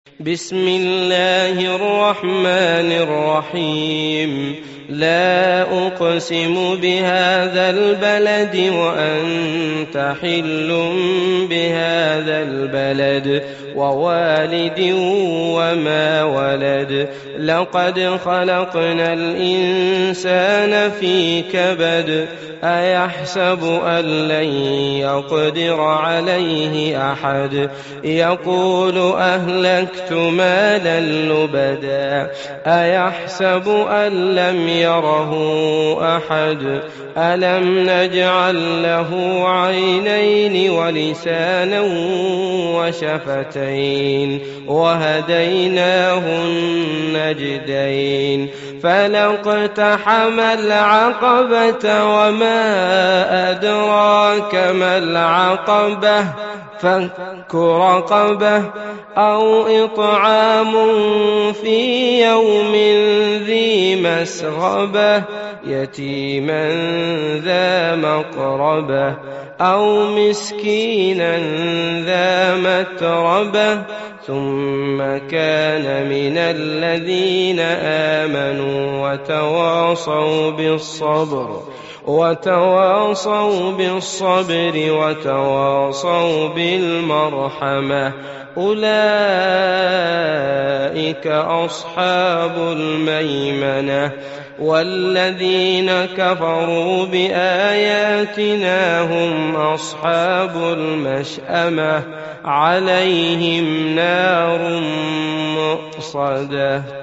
بسم الله الرحمن الرحيم. لا أقسم بهذا البلد وأنت حل بهذا البلد ووالد وما ولد. لقد خلقنا الإنسان في كبد. أيحسب أن لن يقدر عليه أحد. يقول أهلكت مالا لبدا. أيحسب أن لم يره أحد. ألم نجعل له عينين ولسانا وشفتين وهديناه النجدين. فلاقتحم العقبة وما أدراك ما العقبة. فك رقبة أو إطعام في يوم ذي مسغبة يتيما ذا مقربة أو مسكينا ذا متربة ثم كان من الذين آمنوا وتواصوا بالصبر وتواصوا بالمرحمة. أولئك أصحاب الميمنة. والذين كفروا بآياتنا هم أصحاب المشأمة. عليهم نار مؤصدة.